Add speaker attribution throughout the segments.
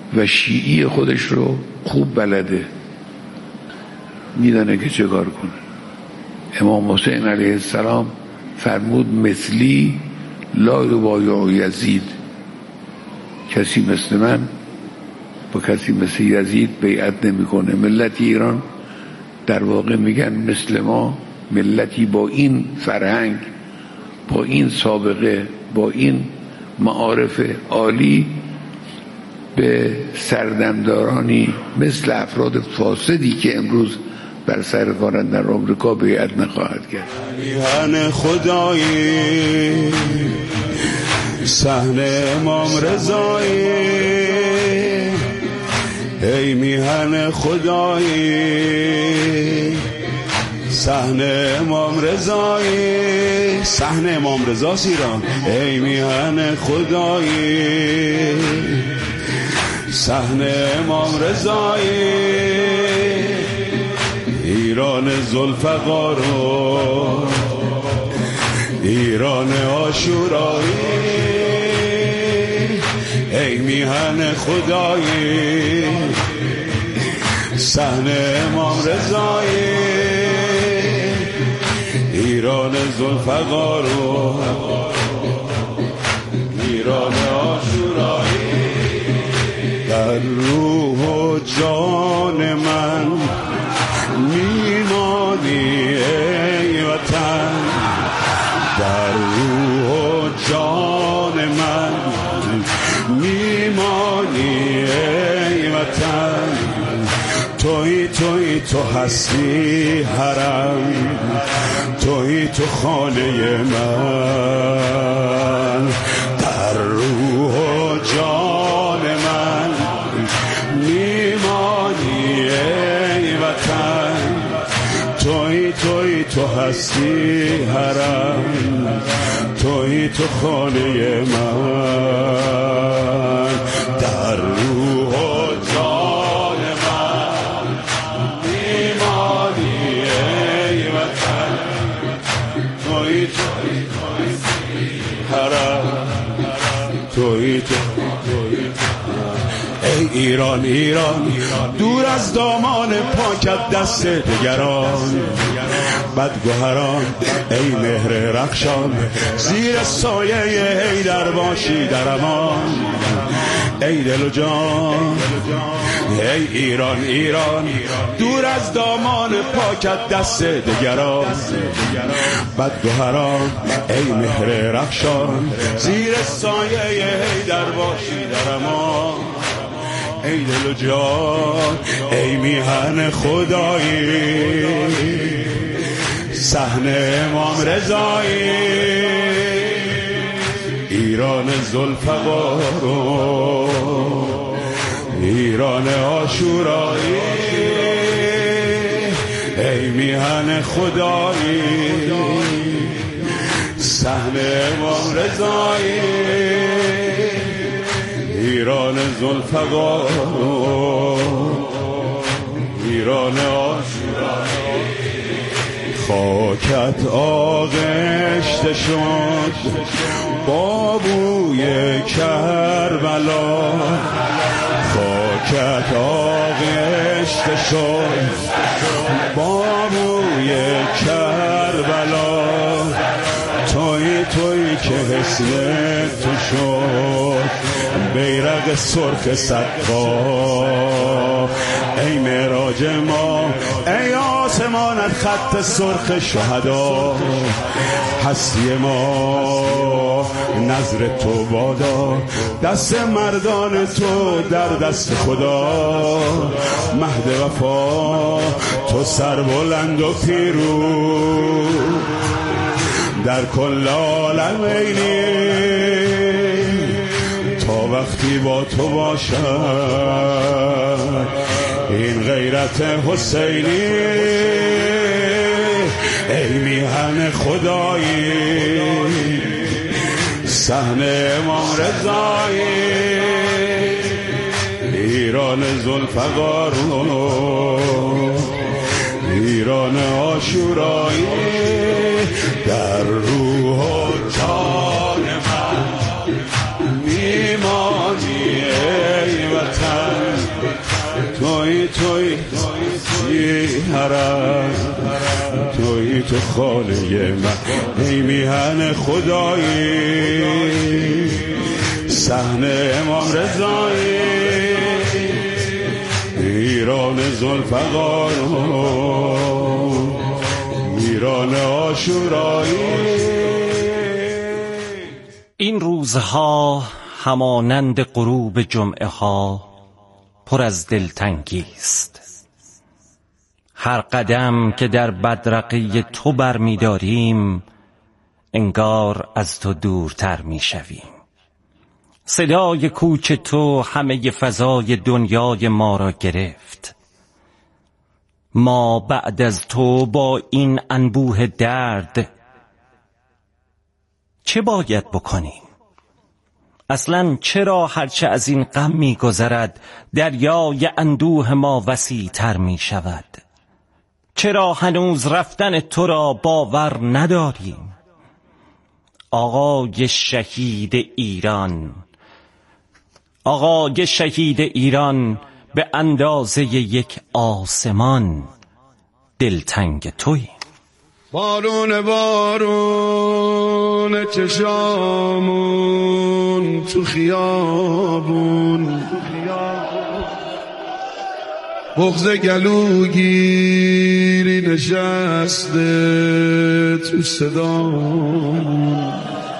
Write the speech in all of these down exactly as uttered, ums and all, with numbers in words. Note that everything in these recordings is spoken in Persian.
Speaker 1: و شیعی خودش رو خوب بلده، میدانه که چه کار کنه. امام حسین علیه السلام فرمود مثلی لا یبایع یزید، کسی مثل من با کسی مثل یزید بیعت نمیکنه. ملت ایران در واقع میگن مثل ما، ملتی با این فرهنگ، با این سابقه، با این معارف عالی به سردمدارانی مثل افراد فاسدی که امروز بر سر کارند در آمریکا بیعت نخواهد کرد.
Speaker 2: میهن خدایی صحن امام رضایی، ای میهن خدایی صحن امام رضایی، صحن امام رضا ایران، ای میهن خدایی صحن امام رضایی، ایران ذوالفقار و ایران عاشورایی، ای میهن خدایی صحن امام رضایی، ایران ذوالفقار و ایران عاشورایی، در روح و جان من میمانی ای وطن، در روح و جان من میمانی ای وطن، توی توی تو هستی حرم، توی تو خانه من، در روح و جان من میمانی ای وطن، توی توی تو هستی حرم، توی تو خانه من، در روح و جان من میمانی ای وطن، توی توی حرم، توی تو ای ایران ایران دور از دامان پاکت دست دگران، بدگوهران ای مهر رخشان، زیر سایه حیدر باشی در امان، ای دل و جان ای ایران ایران دور از دامان پاکت دست دگران، بدگوهران ای مهر رخشان، زیر سایه حیدر باشی در امان، ای دل و جان ای میهن خدایی صحن امام رضایی، ایران ذوالفقار و ایران عاشورایی، ای میهن خدایی صحن امام رضایی، ایران ذوالفقار و ایران عاشورایی، خاکت آغشته شد با بوی کربلا، خاکت آغشته شد با بوی کربلا، توی توی که حسن تو شد بیرق سرخ صدقا، ای معراج ما ای آسمانت خط سرخ شهدا، هستی ما نظر تو بادا، دست مردان تو در دست خدا، مهد وفا تو سربلند و پیروز در کل عالم اینی، تا وقتی با تو باشم این غیرت حسینی، ای میهن خدایی صحن امام رضایی، ایران ذوالفقار ایران عاشورایی، در روح و جان من میمانی ای وطن، توی توی حرم توی تو خانه من ای میهن خدایی صحن امام رضایی ایران ذوالفقار ایران عاشورایی.
Speaker 3: این روزها همانند غروب جمعه ها پر از دلتنگی است. هر قدم که در بدرقه تو برمی‌داریم انگار از تو دورتر می‌شویم. صدای کوچ تو همه فضای دنیای ما را گرفت. ما بعد از تو با این انبوه درد چه باید بکنیم؟ اصلا چرا هرچه از این غم می‌گذرد دریای اندوه ما وسیع تر می‌شود؟ چرا هنوز رفتن تو را باور نداریم؟ آقای شهید ایران، آقای شهید ایران به اندازه یک آسمان دلتنگ تویی.
Speaker 2: بارون بارون چشامون تو خیابون بغض گلوگیری نشسته تو صدامون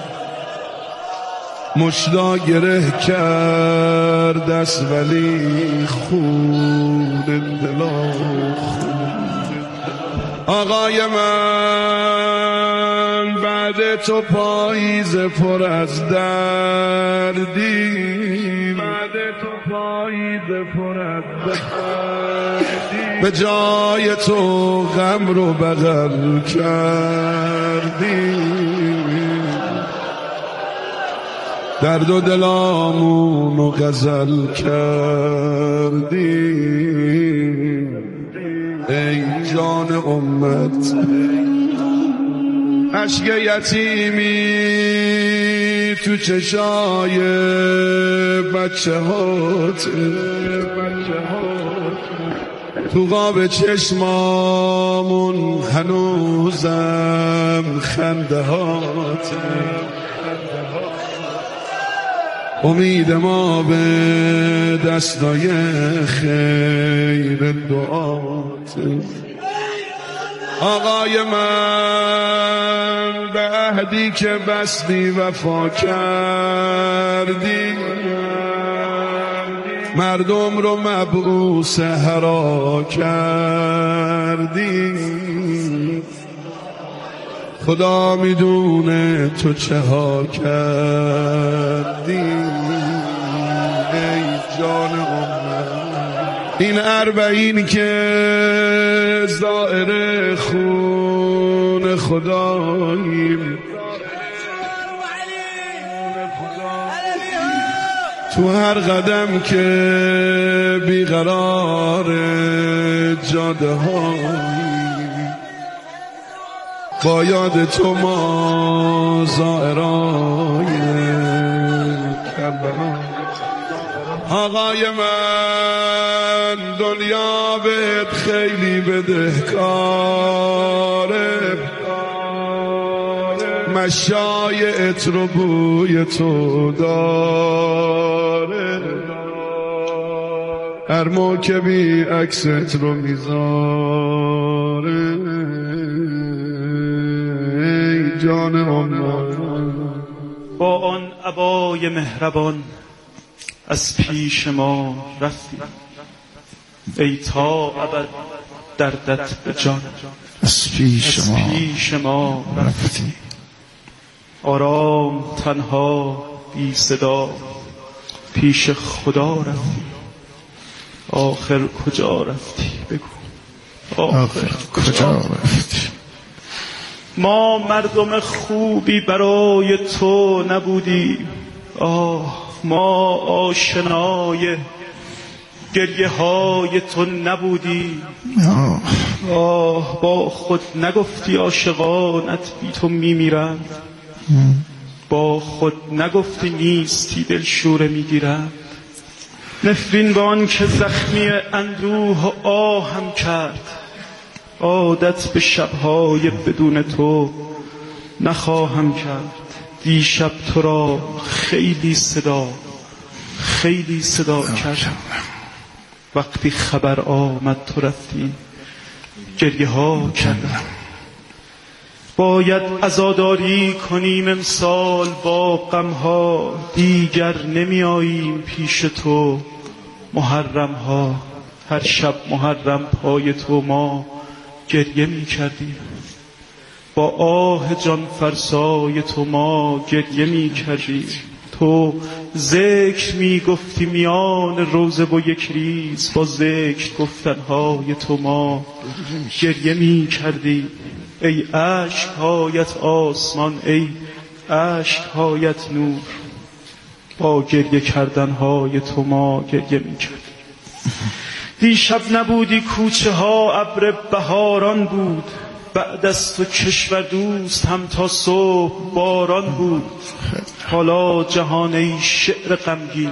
Speaker 2: مشتا گره کرد دست ولی خون دلا خون. آقای من بعد تو پاییز پر از دردی بعد تو پاییز پر از دردی به جای تو غم رو بغل کردی درد و دلامون رو غزل کردی. ای جان امت اشک یتیمی تو چشای بچه هات تو قاب چشمامون هنوزم خنده هات امید ما به دستای خیر دعات. آقای من به عهدی که بستی وفا کردی مردم رو مبعوث هرا کردی خدا میدونه تو چه ها کردی. ای جان امت این اربعین که زائر خون خداییم تو هر قدم که بیقرار جاده هایی با یاد تو ما زائرای کربلا. آقای من دنیا بهت خیلی بدهکاره مشای عطر و بوی تو داره هر موکبی عکست رو میذاره. ای جان امت
Speaker 4: با آن عبای مهربان از پیش ما رفتی ای تا ابد دردت به جان
Speaker 2: از پیش ما,
Speaker 4: پیش ما رفتی. آرام تنها بی صدا پیش خدا رفتی آخر کجا رفتی بگو آخر, آخر کجا رفتی؟ ما مردم خوبی برای تو نبودیم آه ما آشنای گریه های تو نبودیم آه با خود نگفتی عاشقانت بی تو میمیرند با خود نگفتی نیستی دلشوره میگیرند نفرین با آن که زخمی اندوه و آهم کرد، عادت به شبهای بدون تو نخواهم کرد. دیشب تو را خیلی صدا خیلی صدا کردم، وقتی خبر آمد تو رفتی گریه ها کردم. باید عزاداری کنیم امسال با غمها، دیگر نمی آییم پیش تو محرم ها. هر شب محرم پای تو ما گریه می کردیم، با آه جان فرسای تو ما گریه می کردیم. تو ذکر می گفتی میان روزه و یک ریز، با ذکر گفتنهای تو ما گریه می کردیم. ای اشک‌هایت آسمان، ای اشک‌هایت نور، با گریه کردنهای تو ما گریه می کردیم. دیشب نبودی کوچه ها ابر بهاران بود، بعد از تو کشور دوست هم تا صبح باران بود. حالا جهان ای شعر غمگین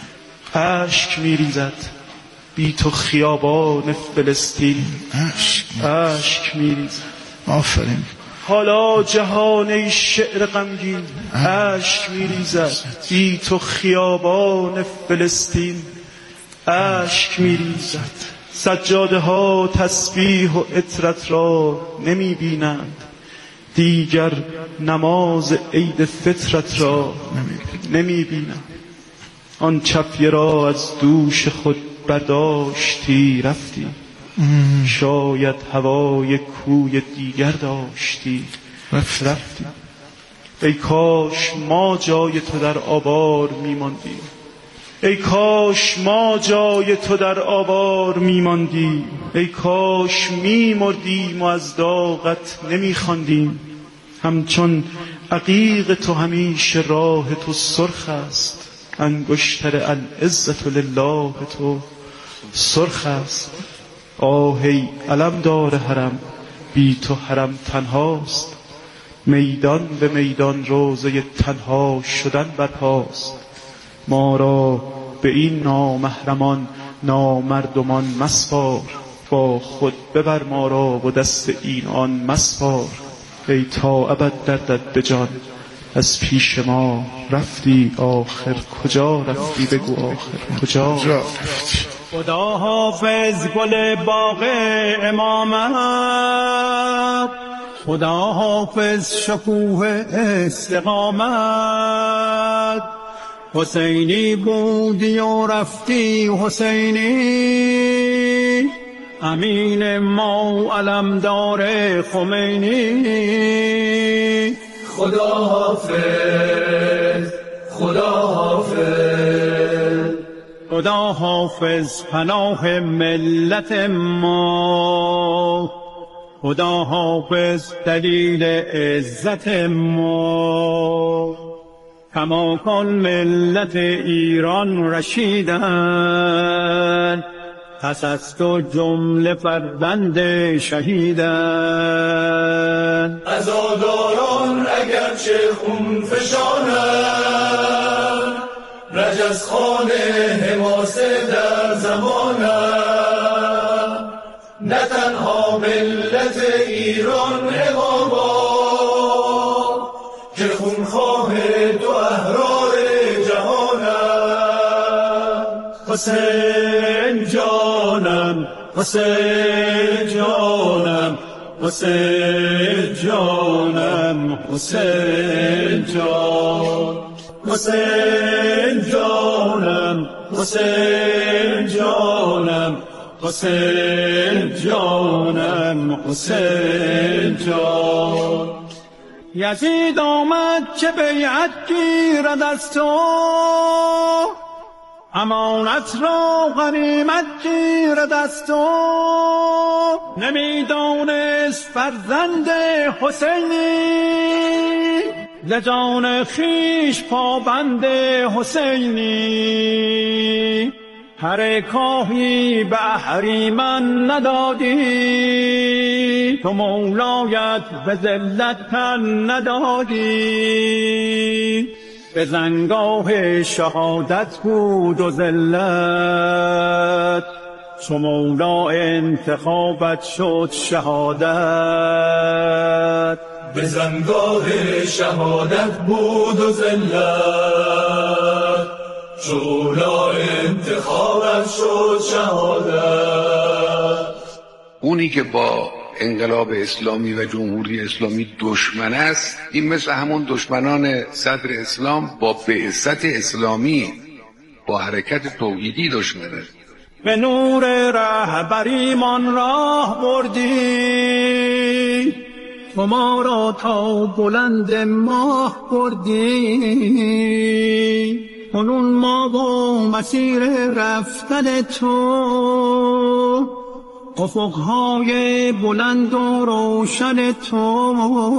Speaker 4: اشک میریزد، بی تو خیابان فلسطین اشک میریزد.
Speaker 5: آفرین.
Speaker 4: حالا جهان ای شعر غمگین اشک میریزد، بی تو خیابان فلسطین اشک میریزد. سجاده ها تسبیح و عطرت را نمی بینند، دیگر نماز عید فطرت را نمی بینند. آن چفیه را از دوش خود برداشتی رفتی، شاید هوای کوی دیگر داشتی رفتی. ای کاش ما جای تو در آوار میماندیم، ای کاش ما جای تو در آوار میماندیم. ای کاش میمردیم و از داغت نمیخواندیم. همچون عقیق تو همیشه راه تو سرخ است، انگشتر العزت لله تو سرخ است. آه ای علمدار حرم، بی تو حرم تنهاست. میدان به میدان روزه تنها شدن برپاست. ما را به این نامحرمان نامردمان مسپار، با خود ببر ما را و دست این آن مسپار. ای تا ابد دردت به جان از پیش ما رفتی، آخر کجا رفتی بگو آخر کجا رفتی.
Speaker 6: خدا حافظ گل باغ امامت، خدا حافظ شکوه استقامت. حسینی بودی و رفتی حسینی، امین ما علمدار خمینی.
Speaker 7: خدا حافظ خدا حافظ
Speaker 6: خدا حافظ پناه ملت ما، خدا حافظ دلیل عزت ما. کماکان ملت ایران رشیدن، پس از تو جمله فرزند شهیدن.
Speaker 7: عزاداران اگرچه خون فشانند، رجز خان حماسه در زمانند. نه تنها ملت ایران اماما، که خونخواه دو احرار جهانند. حسین جانم حسین جانم حسین جانم حسین جان، حسین جانم حسین جانم حسین جانم حسین جان.
Speaker 6: یزید آمد که بیعت گیرد از تو، امانت را غنیمت گیرد از تو. نمیدانست فرزند حسینی، لجان خیش پابند حسینی. هر کاهی به اهریمن ندادی، تو مولایت به ذلت تن ندادی. به زنگاه شهادت بود و ذلت، چو مولا انتخابت شد شهادت.
Speaker 7: به زنگاه شهادت بود و ذلت، چو مولا انتخابت شد شهادت.
Speaker 1: اونی که با انقلاب اسلامی و جمهوری اسلامی دشمن است، این مثل همون دشمنان صدر اسلام با بعثت اسلامی، با حرکت توحیدی دشمنه.
Speaker 6: به نور رهبریمان راه بردی، تو ما را تا بلند ماه بردی. کنون ما با مسیر رفتن تو، افقهای بلند و روشن تو.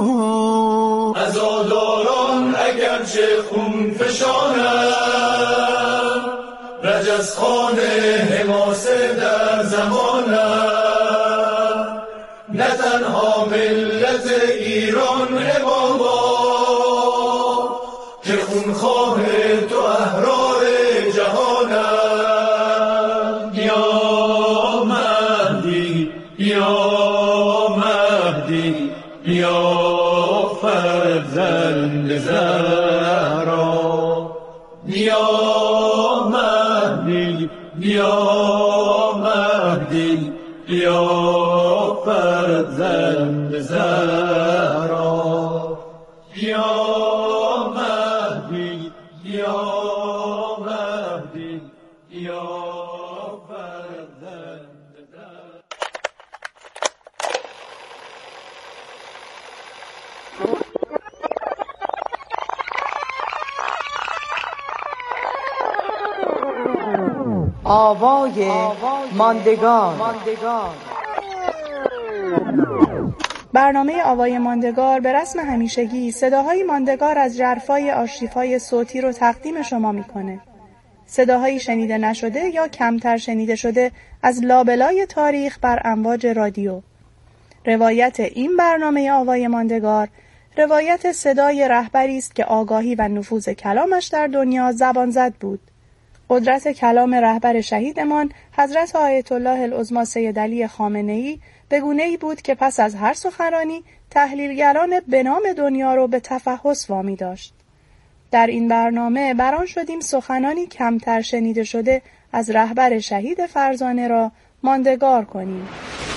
Speaker 7: عزاداران اگرچه خون فشانند، رجزخان حماسه در زمانند. نه تنها ملت ایران اماما، که خونخواه تو احرار جهانند. یا مهدی یا مهدی یا فرزند زهرا. یا مهدی یا مهدی یا فرزند زهرا. یا مهدی یا مهدی یا فرزند زهرا.
Speaker 5: آوای ماندگار.
Speaker 8: برنامه آوای ماندگار به رسم همیشگی صداهای ماندگار از ژرفای آرشیوهای صوتی رو تقدیم شما میکنه. صداهایی شنیده نشده یا کمتر شنیده شده از لابلای تاریخ بر امواج رادیو. روایت این برنامه آوای ماندگار روایت صدای رهبری است که آگاهی و نفوذ کلامش در دنیا زبان زد بود. قدرت کلام رهبر شهیدمان حضرت آیت الله العظمی سید علی خامنه‌ای به گونه‌ای بود که پس از هر سخنرانی تحلیلگران به نام دنیا رو به تفحص وامی داشت. در این برنامه بران شدیم سخنانی کمتر شنیده شده از رهبر شهید فرزانه را ماندگار کنیم.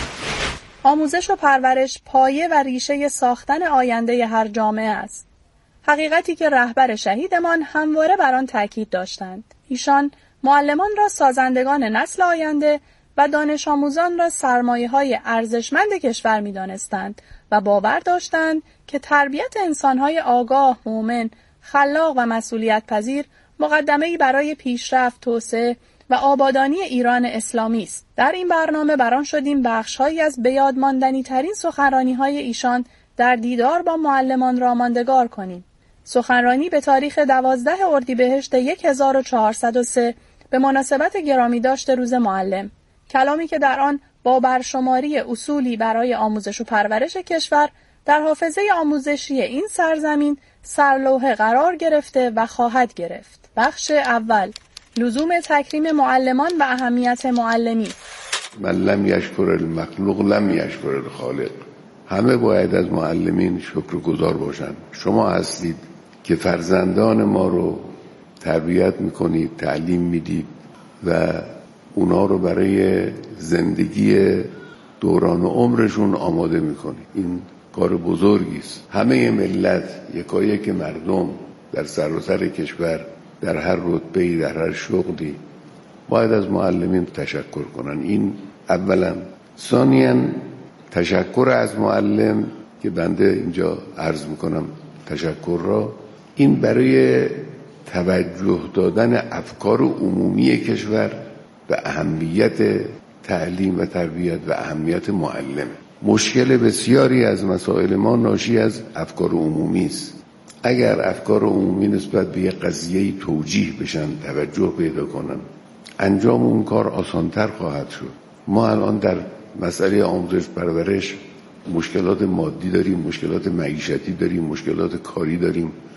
Speaker 8: آموزش و پرورش پایه و ریشه ساختن آینده هر جامعه است. حقیقتی که رهبر شهیدمان همواره بر آن تاکید داشتند. ایشان معلمان را سازندگان نسل آینده و دانش آموزان را سرمایه‌های ارزشمند کشور می‌دانستند و باور داشتند که تربیت انسان‌های آگاه، مومن، خلاق و مسئولیت پذیر مقدمه‌ای برای پیشرفت، توسعه و آبادانی ایران اسلامی است. در این برنامه بران شدیم بخش‌هایی از بیاد ماندنی ترین سخنرانی‌های ایشان در دیدار با معلمان را ماندگار کنیم. سخنرانی به تاریخ دوازده اردیبهشت هزار و چهارصد و سه به مناسبت گرامی داشت روز معلم. کلامی که در آن با برشماری اصولی برای آموزش و پرورش کشور در حافظه آموزشی این سرزمین سرلوحه قرار گرفته و خواهد گرفت. بخش اول، لزوم تکریم معلمان و اهمیت معلمی.
Speaker 1: من لم یشکر المخلوق لم یشکر الخالق. همه باید از معلمین شکرگزار باشند. شما هستید که فرزندان ما رو تربیت میکنید، تعلیم میدید و اونا رو برای زندگی دوران عمرشون آماده میکنید. این کار بزرگی است. همه ملت، یکایک مردم در سراسر کشور، در هر رتبه‌ای، در هر شغلی باید از معلمین تشکر کنن. این اولا. ثانیاً تشکر از معلم که بنده اینجا عرض میکنم تشکر را، این برای توجه دادن افکار عمومی کشور به اهمیت تعلیم و تربیت و اهمیت معلم. مشکل بسیاری از مسائل ما ناشی از افکار عمومی است. اگر افکار عمومی نسبت به یک قضیه توجیه بشن، توجه پیدا کنن، انجام اون کار آسانتر خواهد شد. ما الان در مسئله آموزش پرورش مشکلات مادی داریم، مشکلات معیشتی داریم، مشکلات کاری داریم،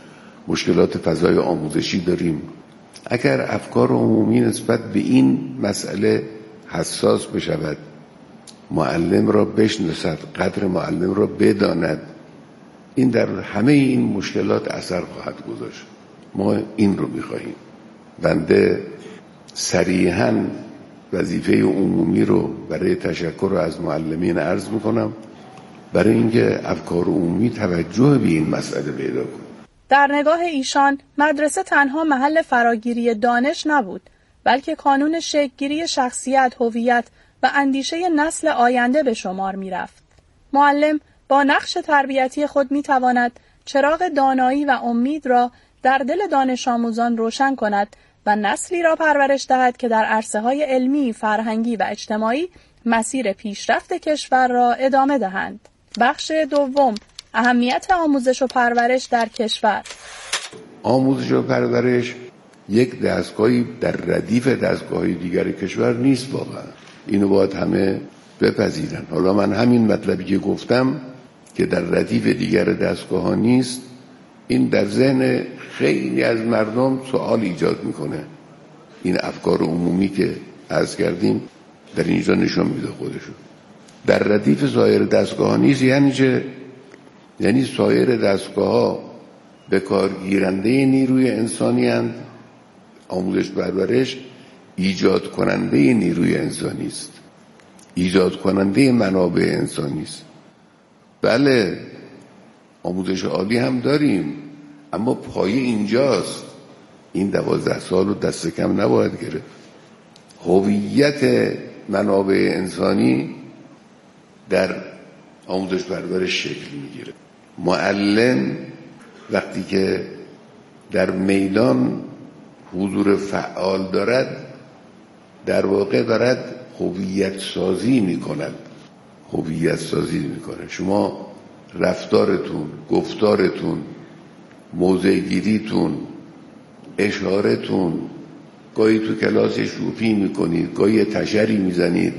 Speaker 1: مشکلات فضای آموزشی داریم. اگر افکار عمومی نسبت به این مسئله حساس بشود، معلم را بشناسد، قدر معلم را بداند، این در همه این مشکلات اثر خواهد گذاشت. ما این رو می‌خواهیم. بنده صریحاً وظیفه عمومی رو برای تشکر رو از معلمین عرض می‌کنم، برای اینکه افکار عمومی توجه به این مسئله پیدا کنه.
Speaker 8: در نگاه ایشان مدرسه تنها محل فراگیری دانش نبود، بلکه کانون شکل‌گیری شخصیت، هویت و اندیشه نسل آینده به شمار می‌رفت. معلم با نقش تربیتی خود می‌تواند چراغ دانایی و امید را در دل دانش آموزان روشن کند و نسلی را پرورش دهد که در عرصه‌های علمی، فرهنگی و اجتماعی مسیر پیشرفت کشور را ادامه دهند. بخش دوم، اهمیت آموزش و پرورش در کشور.
Speaker 1: آموزش و پرورش یک دستگاهی در ردیف دستگاه‌های دیگر کشور نیست واقعا. اینو باید همه بپذیرن. حالا من همین مطلبی که گفتم که در ردیف دیگر دستگاه‌ها نیست، این در ذهن خیلی از مردم سوال ایجاد میکنه. این افکار عمومی که عرض کردیم در اینجا نشون میده خودشو. در ردیف سایر دستگاه‌ها نیست یعنی چه؟ یعنی سایر دستگاه‌ها به کار گیرنده نیروی انسانی هستند، آموزش پرورش ایجاد کننده نیروی انسانی است، ایجاد کننده منابع انسانی است. بله آموزش عالی هم داریم، اما پایه اینجاست. این دوازده سال رو دست کم نباید گرفت. هویت منابع انسانی در آموزش پرورش شکل میگیره. معلم وقتی که در میدان حضور فعال دارد، در واقع دارد هویت سازی میکند. هویت سازی میکنه. شما رفتارتون، گفتارتون، موضع گیریتون، اشارتون، گاهی تو کلاس شوخی میکنید، گاهی تشری میزنید،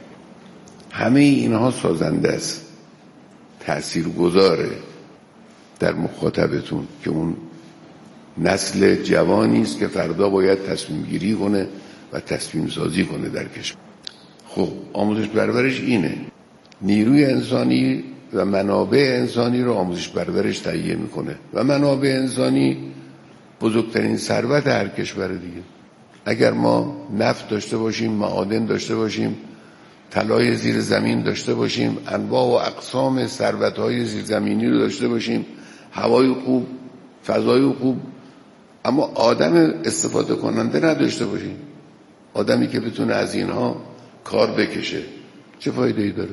Speaker 1: همه اینها سازنده است، تأثیر گذاره در مخاطبتون که اون نسل جوانی است که فردا باید تصمیم گیری کنه و تصمیم سازی کنه در کشور. خب آموزش پرورش اینه، نیروی انسانی و منابع انسانی رو آموزش پرورش تهیه میکنه و منابع انسانی بزرگترین ثروت هر کشور دیگه. اگر ما نفت داشته باشیم، معادن داشته باشیم، طلای زیر زمین داشته باشیم، انواع و اقسام ثروت‌های زیرزمینی رو داشته باشیم، هوای خوب، فضای خوب، اما آدم استفاده کننده نداشته باشیم، آدمی که بتونه از اینها کار بکشه، چه فایده‌ای داره؟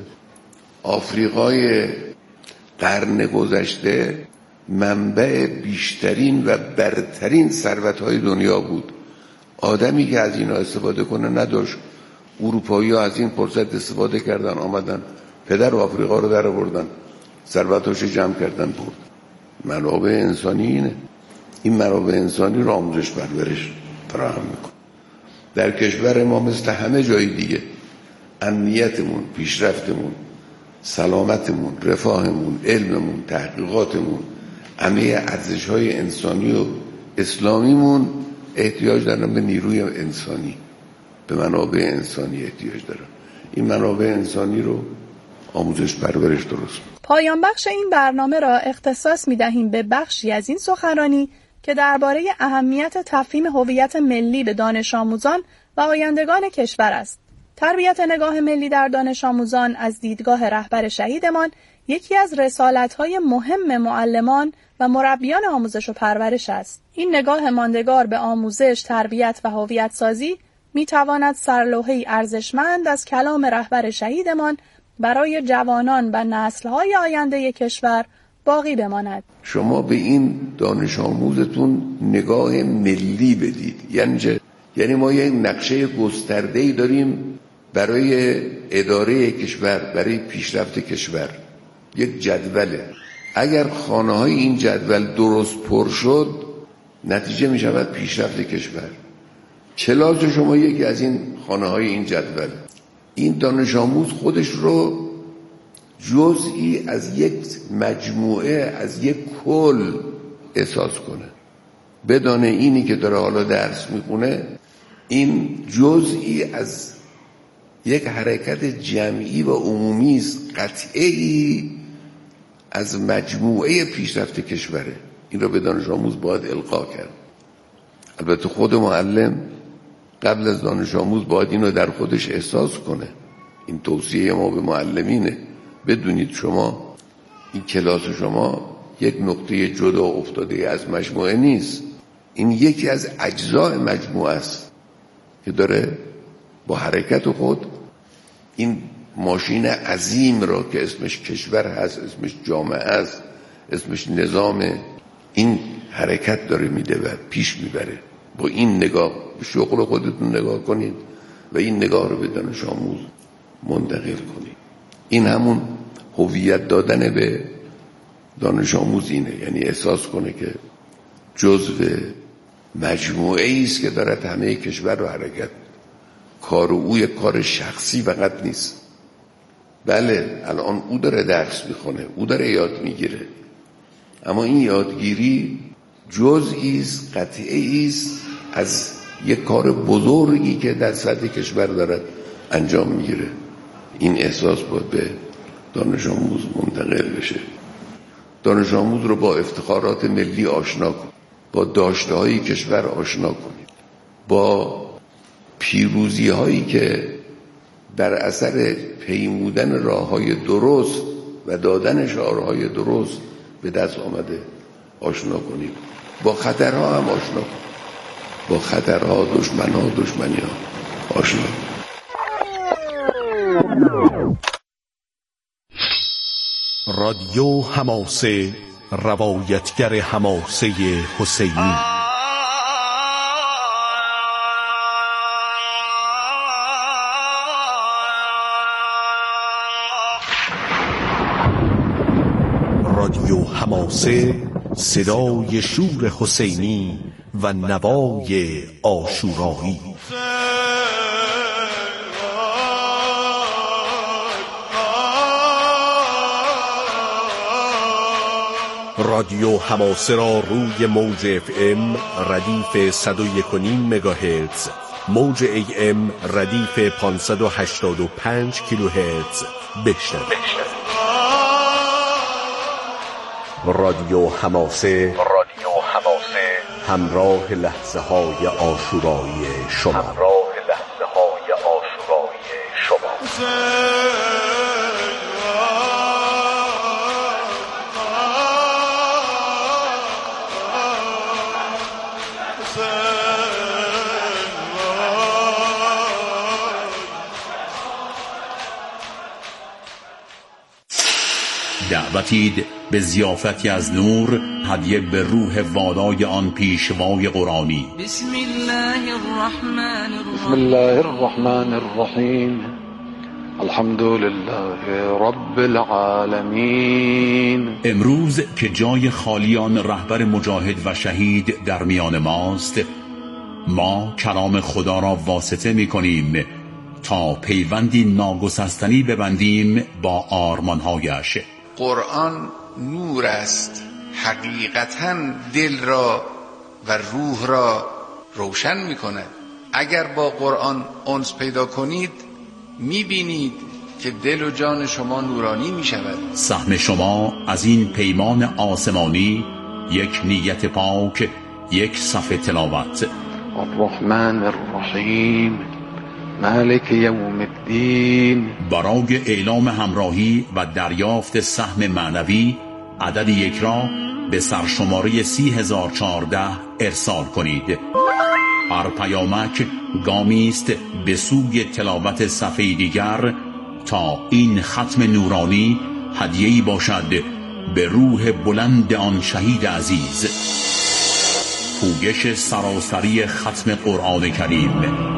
Speaker 1: آفریقای قرن گذشته منبع بیشترین و برترین ثروت‌های دنیا بود. آدمی که از اینها استفاده کنه نداشت. اروپایی‌ها از این فرصت استفاده کردن، آمدن پدر آفریقا رو در آوردن، ثروتاشو جمع کردن برد. منابع انسانی اینه. این منابع انسانی رو آموزش پرورش فراهم میکنه. در کشور ما مثل همه جای دیگه امنیتمون، پیشرفتمون، سلامتمون، رفاهمون، علممون، تحقیقاتمون، همه ارزش‌های انسانی و اسلامیمون احتیاج دارن به نیروی انسانی، به منابع انسانی احتیاج دارن. این منابع انسانی رو آموزش پرورش درست.
Speaker 8: پایان بخش این برنامه را اختصاص می دهیم به بخشی از این سخنرانی که درباره اهمیت تفهیم هویت ملی به دانش آموزان و آیندگان کشور است. تربیت نگاه ملی در دانش آموزان از دیدگاه رهبر شهیدمان یکی از رسالت‌های مهم معلمان و مربیان آموزش و پرورش است. این نگاه ماندگار به آموزش، تربیت و هویت سازی می تواند سرلوحه‌ای ارزشمند از کلام رهبر شهیدمان برای جوانان و نسل‌های آینده کشور باقی بماند.
Speaker 1: شما به این دانش آموزتون نگاه ملی بدید. یعنی یعنی ما یک نقشه گسترده‌ای داریم برای اداره کشور، برای پیشرفت کشور. یک جدوله. اگر خانه‌های این جدول درست پر شد، نتیجه می شود پیشرفت کشور. کلاس شما یکی از این خانه‌های این جدول. این دانش آموز خودش رو جزئی از یک مجموعه، از یک کل احساس کنه. بدانه اینی که داره حالا درس میخونه این جزئی از یک حرکت جمعی و عمومی است، قطعی از مجموعه پیشرفت کشوره. این را به دانش آموز باید القا کرد. البته خود معلم قبل از دانش آموز باید این رو در خودش احساس کنه. این توصیه ما به معلمینه. بدونید شما این کلاس شما یک نقطه جدا افتاده از مجموعه نیست، این یکی از اجزای مجموعه است که داره با حرکت خود این ماشین عظیم را که اسمش کشور هست، اسمش جامعه است، اسمش نظام، این حرکت داره میده و پیش میبره. با این نگاه به شغل خودتون نگاه کنید و این نگاه رو به دانش آموز منتقل کنید. این همون هویت دادن به دانش آموز اینه، یعنی احساس کنه که جزو مجموعه ای است که داره همه کشور رو حرکت. کار او یک کار شخصی فقط نیست. بله الان او داره درس میخونه، او داره یاد میگیره، اما این یادگیری جزئی است، قطعی است از یک کار بزرگی که در سطح کشور داره انجام میگیره. این احساس باید به دانش آموز منتقل بشه. دانش آموز رو با افتخارات ملی آشنا کن، با داشته های کشور آشنا کنید، با پیروزی هایی که در اثر پیمودن راه های درست و دادن شعارهای درست به دست آمده آشنا کنید. با خطرها هم آشنا کنید، با خطرها، دشمنها، دشمنی ها آشنا کنید.
Speaker 2: رادیو حماسه، روایتگر حماسه حسینی. رادیو حماسه، صدای شور حسینی و نوای عاشورایی. رادیو حماسه را روی موج اف ام ردیف صد و یک و نیم مگاهرتز، موج ای ام ردیف پانصد و هشتاد و پنج کیلوهرتز بشنوید. رادیو حماسه، رادیو حماسه، همراه لحظه های عاشورایی شما، همراه لحظه های عاشورایی شما.
Speaker 9: دعوتید به ضیافتی از نور، هدیه به روح والای آن پیشوای قرآنی.
Speaker 10: بسم الله الرحمن الرحیم.
Speaker 11: بسم الله الرحمن الرحیم. الحمد لله رب العالمین.
Speaker 9: امروز که جای خالیان رهبر مجاهد و شهید در میان ماست، ما کلام خدا را واسطه می کنیم تا پیوندی ناگسستنی ببندیم با آرمانهایش.
Speaker 12: قرآن نور است، حقیقتاً دل را و روح را روشن می کند. اگر با قرآن انس پیدا کنید می بینید که دل و جان شما نورانی می شود.
Speaker 9: سهم شما از این پیمان آسمانی، یک نیت پاک، یک صفحه تلاوت.
Speaker 11: الرحمن الرحیم مالک یوم الدین.
Speaker 9: برای اعلام همراهی و دریافت سهم معنوی عدد یک را به سرشماره سی هزار و چهارده ارسال کنید. هر پیامک گامی است به سوی تلاوت صفحه دیگر تا این ختم نورانی هدیه‌ای باشد به روح بلند آن شهید عزیز. پویش سراسری ختم قرآن کریم.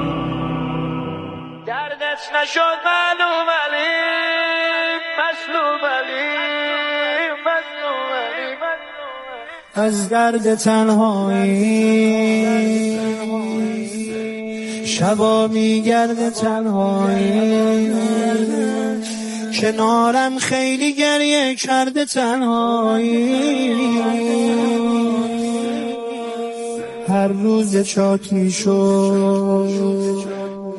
Speaker 6: دردش نشد معلوم علی، مظلوم علی، مظلوم علی. از درد تنهایی شبا میگرده تنهایی، کنارم خیلی گریه کرده تنهایی.
Speaker 13: هر روز چاکی شد